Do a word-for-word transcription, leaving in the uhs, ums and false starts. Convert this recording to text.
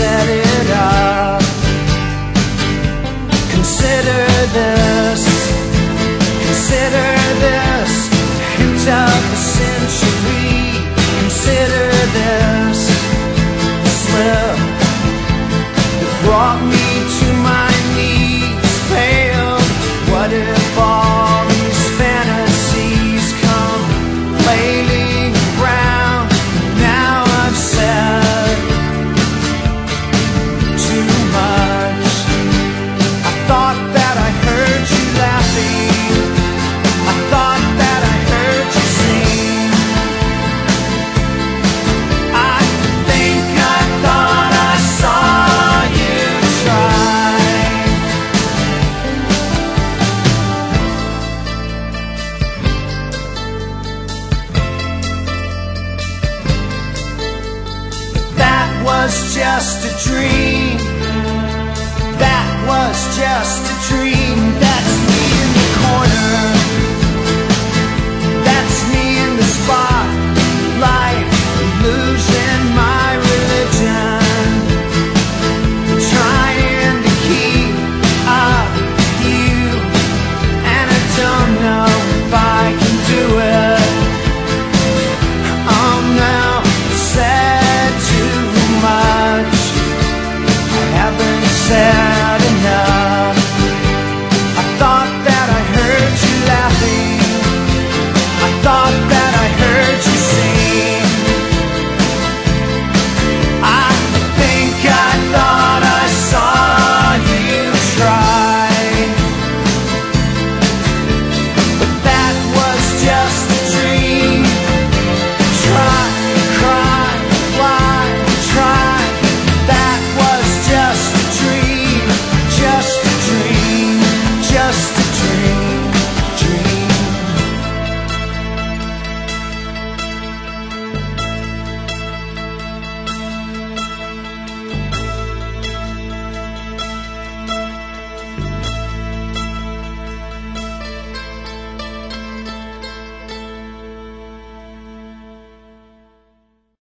set it up. Consider this, consider this, the hint of the century. Consider this slip that brought me to my knees, failed. What if all these fantasies come flailing around? Now I've said too much. I thought that I heard you laughing, I thought that I heard you sing. I think I thought I saw you try. That was just a dream, that was just a dream.